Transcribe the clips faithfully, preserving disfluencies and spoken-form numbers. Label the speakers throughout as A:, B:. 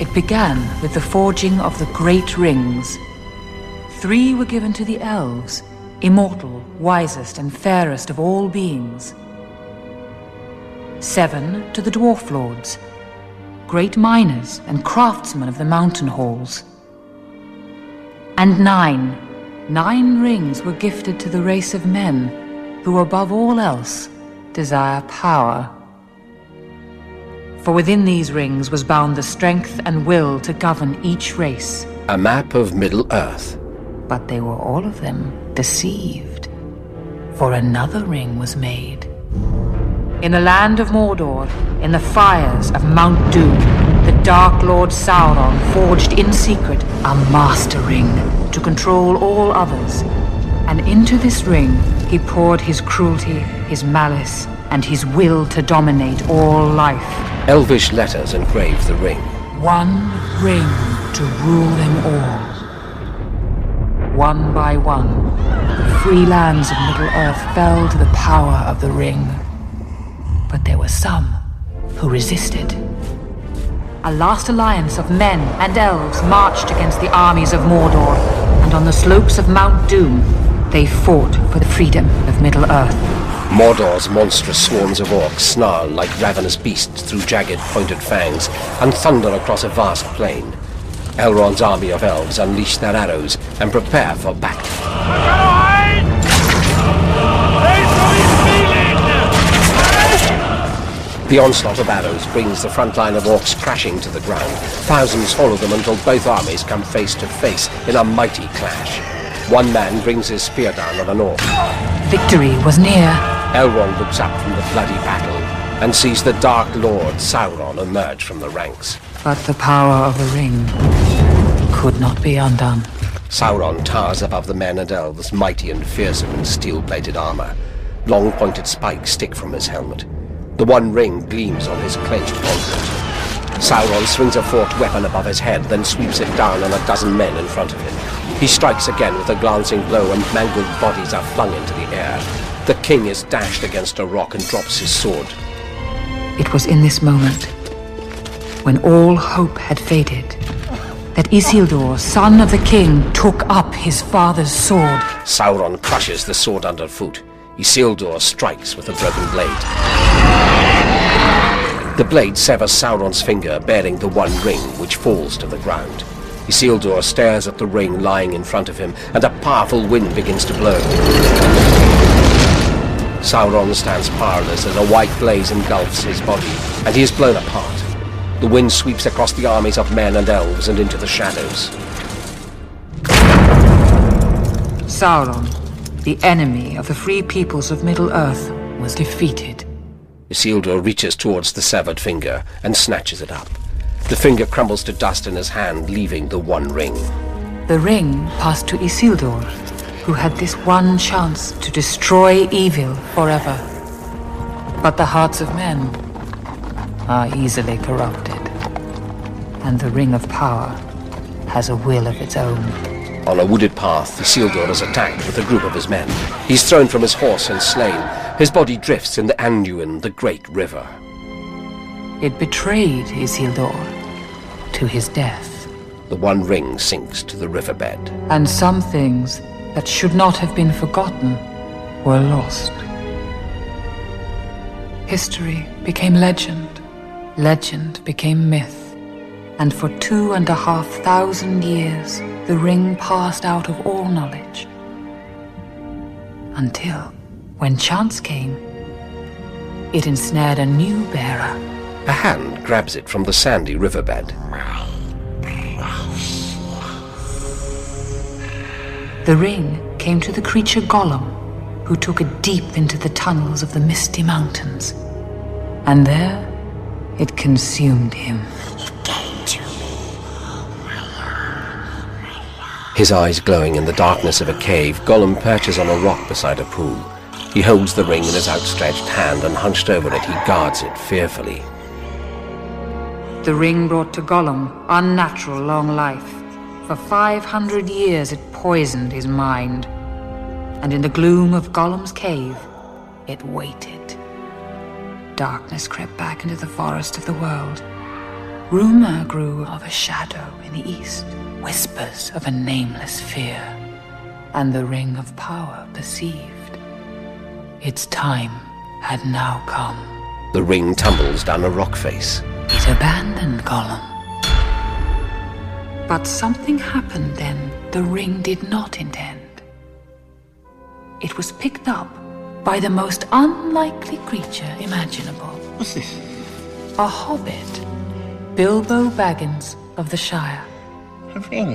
A: It began with the forging of the Great Rings. Three were given to the elves, immortal, wisest, and fairest of all beings. Seven to the Dwarf Lords, great miners and craftsmen of the mountain halls. And nine, nine rings were gifted to the race of men who, above all else, desire power. For within these rings was bound the strength and will to govern each race.
B: A map of Middle-earth.
A: But they were all of them deceived, for another ring was made. In the land of Mordor, in the fires of Mount Doom, the Dark Lord Sauron forged in secret a master ring to control all others. And into this ring he poured his cruelty, his malice, and his will to dominate all life.
B: Elvish letters engraved the ring.
A: One ring to rule them all. One by one, the free lands of Middle-earth fell to the power of the ring. But there were some who resisted. A last alliance of men and elves marched against the armies of Mordor, and on the slopes of Mount Doom, they fought for the freedom of Middle-earth.
B: Mordor's monstrous swarms of orcs snarl like ravenous beasts through jagged, pointed fangs, and thunder across a vast plain. Elrond's army of elves unleash their arrows and prepare for battle. The onslaught of arrows brings the front line of orcs crashing to the ground. Thousands follow them until both armies come face to face in a mighty clash. One man brings his spear down on an orc.
A: Victory was near.
B: Elrond looks up from the bloody battle and sees the Dark Lord Sauron emerge from the ranks.
A: But the power of the ring could not be undone.
B: Sauron towers above the men and elves, mighty and fearsome in steel-plated armor. Long pointed spikes stick from his helmet. The One Ring gleams on his clenched gauntlet. Sauron swings a forked weapon above his head, then sweeps it down on a dozen men in front of him. He strikes again with a glancing blow, and mangled bodies are flung into the air. The king is dashed against a rock and drops his sword.
A: It was in this moment, when all hope had faded, that Isildur, son of the king, took up his father's sword.
B: Sauron crushes the sword underfoot. Isildur strikes with a broken blade. The blade severs Sauron's finger, bearing the One Ring, which falls to the ground. Isildur stares at the ring lying in front of him, and a powerful wind begins to blow. Sauron stands powerless as a white blaze engulfs his body, and he is blown apart. The wind sweeps across the armies of men and elves and into the shadows.
A: Sauron, the enemy of the free peoples of Middle-earth, was defeated.
B: Isildur reaches towards the severed finger and snatches it up. The finger crumbles to dust in his hand, leaving the One Ring.
A: The ring passed to Isildur, who had this one chance to destroy evil forever. But the hearts of men are easily corrupted, and the Ring of Power has a will of its own.
B: On a wooded path, Isildur is attacked with a group of his men. He's thrown from his horse and slain. His body drifts in the Anduin, the great river.
A: It betrayed Isildur to his death.
B: The One Ring sinks to the riverbed.
A: And some things that should not have been forgotten were lost. History became legend. Legend became myth. And for two and a half thousand years, the ring passed out of all knowledge. Until, when chance came, it ensnared a new bearer.
B: A hand grabs it from the sandy riverbed.
A: The ring came to the creature Gollum, who took it deep into the tunnels of the Misty Mountains. And there, it consumed him.
B: His eyes glowing in the darkness of a cave, Gollum perches on a rock beside a pool. He holds the ring in his outstretched hand, and hunched over it, he guards it fearfully.
A: The ring brought to Gollum unnatural long life. For five hundred years it poisoned his mind. And in the gloom of Gollum's cave, it waited. Darkness crept back into the forest of the world. Rumor grew of a shadow in the east, whispers of a nameless fear, and the ring of power perceived. Its time had now come.
B: The ring tumbles down a rock face.
A: It abandoned Gollum. But something happened then the ring did not intend. It was picked up by the most unlikely creature imaginable.
C: What's this?
A: A hobbit, Bilbo Baggins of the Shire.
C: A ring.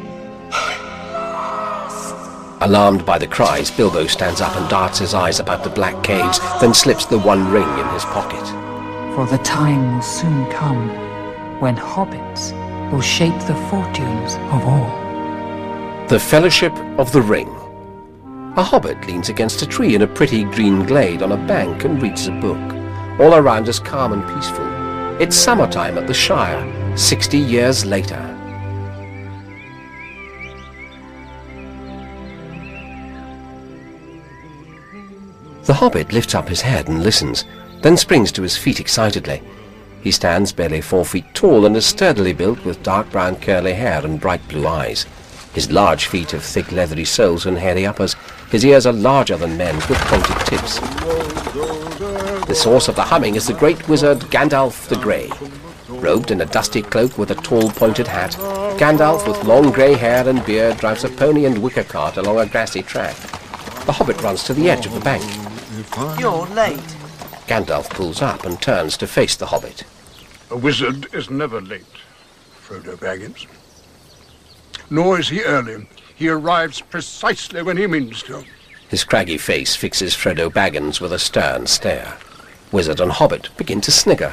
B: Alarmed by the cries, Bilbo stands up and darts his eyes about the black caves, then slips the one ring in his pocket.
A: For the time will soon come when hobbits will shape the fortunes of all.
B: The Fellowship of the Ring. A hobbit leans against a tree in a pretty green glade on a bank and reads a book. All around is calm and peaceful. It's summertime at the Shire, sixty years later. The hobbit lifts up his head and listens, then springs to his feet excitedly. He stands barely four feet tall and is sturdily built with dark brown curly hair and bright blue eyes. His large feet have thick leathery soles and hairy uppers. His ears are larger than men's with pointed tips. The source of the humming is the great wizard Gandalf the Grey. Robed in a dusty cloak with a tall pointed hat, Gandalf with long grey hair and beard drives a pony and wicker cart along a grassy track. The hobbit runs to the edge of the bank.
D: You're late.
B: Gandalf pulls up and turns to face the hobbit.
E: A wizard is never late, Frodo Baggins. Nor is he early. He arrives precisely when he means to.
B: His craggy face fixes Frodo Baggins with a stern stare. Wizard and hobbit begin to snigger.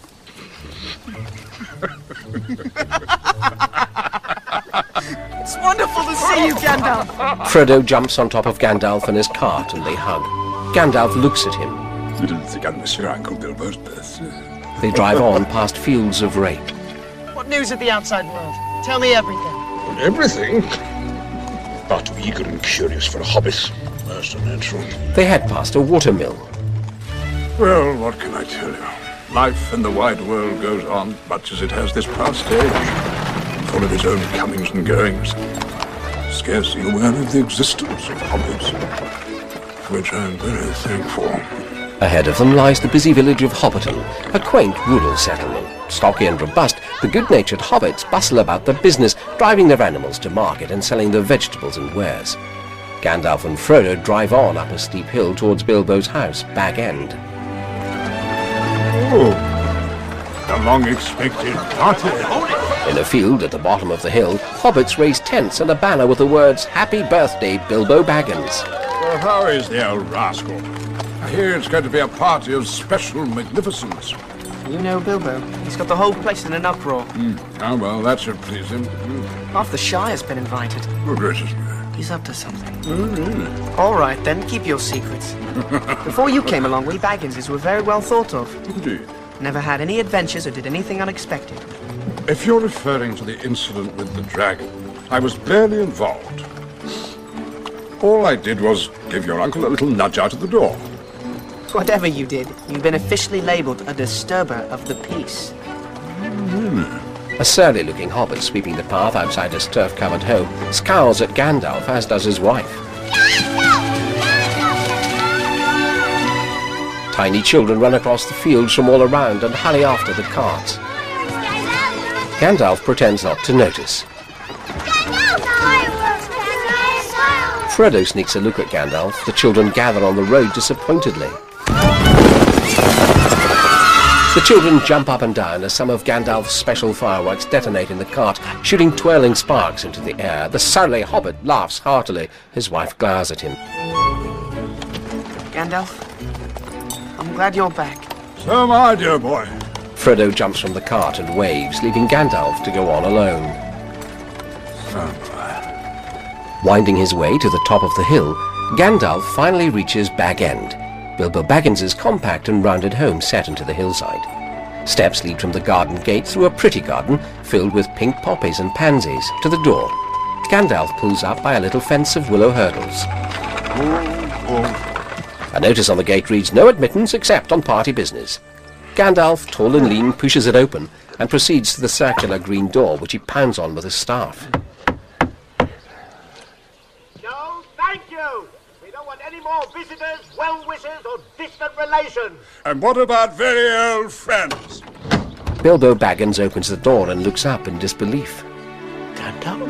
D: It's wonderful to see you, Gandalf.
B: Frodo jumps on top of Gandalf and his cart and they hug. Gandalf looks at him.
E: You didn't think I'd miss your Uncle Bilbo's birth.
B: They drive on past fields of rape.
D: What news of the outside world? Tell me everything.
E: Everything? Far too eager and curious for a hobbit. Most unnatural.
B: They head past a watermill.
E: Well, what can I tell you? Life in the wide world goes on much as it has this past age, full of its own comings and goings. Scarcely aware of the existence of hobbits, for which I am very thankful.
B: Ahead of them lies the busy village of Hobbiton, a quaint rural settlement. Stocky and robust, the good-natured hobbits bustle about their business, driving their animals to market and selling their vegetables and wares. Gandalf and Frodo drive on up a steep hill towards Bilbo's house, Bag End.
E: Oh, the long-expected party.
B: In a field at the bottom of the hill, hobbits raise tents and a banner with the words, "Happy Birthday, Bilbo Baggins."
E: Well, how is the old rascal? I hear it's going to be a party of special magnificence.
D: You know Bilbo. He's got the whole place in an uproar.
E: Mm. Oh, well, that should please him. Mm.
D: Half the Shire's been invited.
E: Oh, gracious me.
D: He's up to something.
E: Oh, really?
D: All right, then, keep your secrets. Before you came along, we Bagginses were very well thought of.
E: Indeed.
D: Never had any adventures or did anything unexpected.
E: If you're referring to the incident with the dragon, I was barely involved. All I did was give your uncle a little nudge out of the door.
D: Whatever you did, you've been officially labeled a disturber of the peace.
E: Really?
B: A surly-looking hobbit sweeping the path outside his turf-covered home scowls at Gandalf, as does his wife. Tiny children run across the fields from all around and hurry after the carts. Gandalf pretends not to notice. Frodo sneaks a look at Gandalf. The children gather on the road disappointedly. The children jump up and down as some of Gandalf's special fireworks detonate in the cart, shooting twirling sparks into the air. The surly hobbit laughs heartily. His wife glares at him.
D: Gandalf, I'm glad you're back.
E: So am I, dear boy.
B: Frodo jumps from the cart and waves, leaving Gandalf to go on alone.
E: So am I.
B: Winding his way to the top of the hill, Gandalf finally reaches Bag End, Bilbo Baggins's compact and rounded home set into the hillside. Steps lead from the garden gate through a pretty garden filled with pink poppies and pansies to the door. Gandalf pulls up by a little fence of willow hurdles.
E: Oh, oh.
B: A notice on the gate reads, "No admittance except on party business." Gandalf, tall and lean, pushes it open and proceeds to the circular green door, which he pounds on with his staff.
C: No, thank you! We don't want any more visitors, well-wishers, or distant relations!
E: And what about very old friends?
B: Bilbo Baggins opens the door and looks up in disbelief.
C: Gandalf?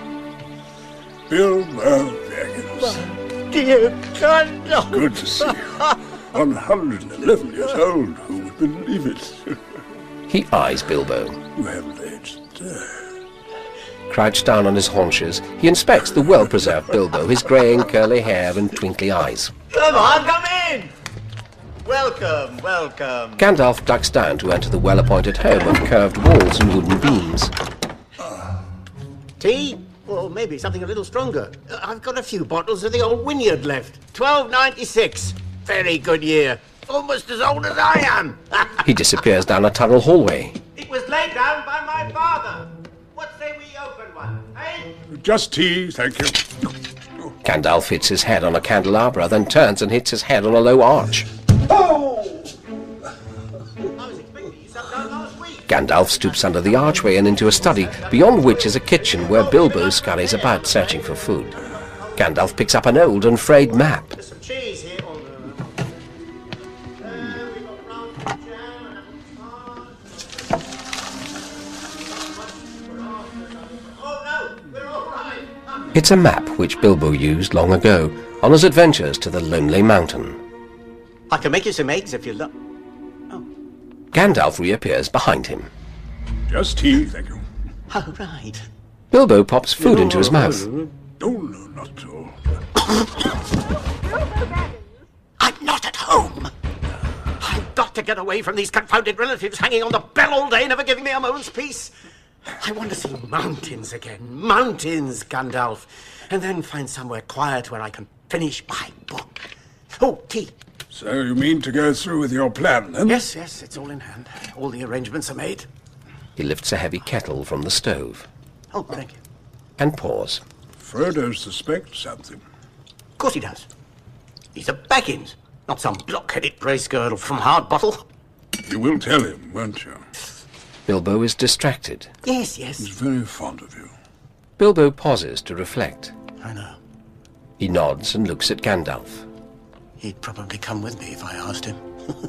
E: Bilbo Baggins.
C: Dear Gandalf!
E: Good to see you. one hundred eleven years old, who would believe it?
B: He eyes Bilbo.
E: Well, aged. Uh,
B: Crouched down on his haunches, he inspects the well-preserved Bilbo, his greying curly hair and twinkly eyes.
C: Come on, come in! Welcome, welcome.
B: Gandalf ducks down to enter the well-appointed home of curved walls and wooden beams.
C: Tea? Or maybe something a little stronger. Uh, I've got a few bottles of the old Wynyard left. twelve ninety-six. Very good year. Almost as old as I am.
B: He disappears down a tunnel hallway.
C: It was laid down by my father. What say we open one, eh?
E: just tea, thank you.
B: Gandalf hits his head on a candelabra, then turns and hits his head on a low arch.
C: I was expecting you sometime last week.
B: Gandalf stoops under the archway and into a study, beyond which is a kitchen where Bilbo scurries about searching for food. Gandalf picks up an old and frayed map.
C: There's some cheese here. On the... uh, we've got brown jam and apple tart. Oh no, we're all right.
B: It's a map which Bilbo used long ago on his adventures to the Lonely Mountain.
C: I can make you some eggs if you love.
B: Gandalf reappears behind him.
E: Just tea, thank you.
C: Oh, right.
B: Bilbo pops food into his mouth.
E: Oh, no, not at all.
C: I'm not at home. I've got to get away from these confounded relatives hanging on the bell all day, never giving me a moment's peace. I want to see mountains again. Mountains, Gandalf. And then find somewhere quiet where I can finish my book. Oh, tea.
E: So you mean to go through with your plan, then?
C: Yes, yes, it's all in hand. All the arrangements are made.
B: He lifts a heavy kettle from the stove
C: Oh, thank you.
B: and pours.
E: Frodo suspects something.
C: Of course he does. He's a Baggins, not some block-headed grey-skirt from Hardbottle.
E: You will tell him, won't you?
B: Bilbo is distracted.
C: Yes,
E: He's
C: yes.
E: very fond of you.
B: Bilbo pauses to reflect.
C: I know.
B: He nods and looks at Gandalf.
C: He'd probably come with me if I asked him.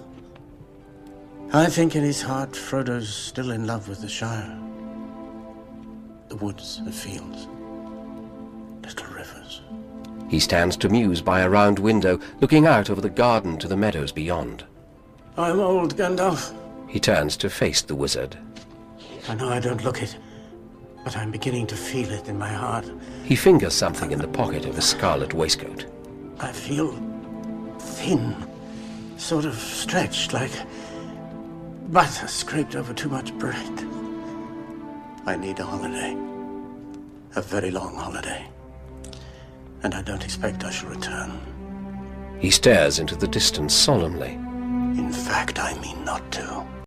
C: I think in his heart, Frodo's still in love with the Shire. The woods, the fields, little rivers.
B: He stands to muse by a round window, looking out over the garden to the meadows beyond.
C: I'm old, Gandalf.
B: He turns to face the wizard.
C: I know I don't look it, but I'm beginning to feel it in my heart.
B: He fingers something in the pocket of his scarlet waistcoat.
C: I feel thin, sort of stretched, like butter scraped over too much bread. I need a holiday, a very long holiday, and I don't expect I shall return.
B: He stares into the distance solemnly.
C: In fact, I mean not to.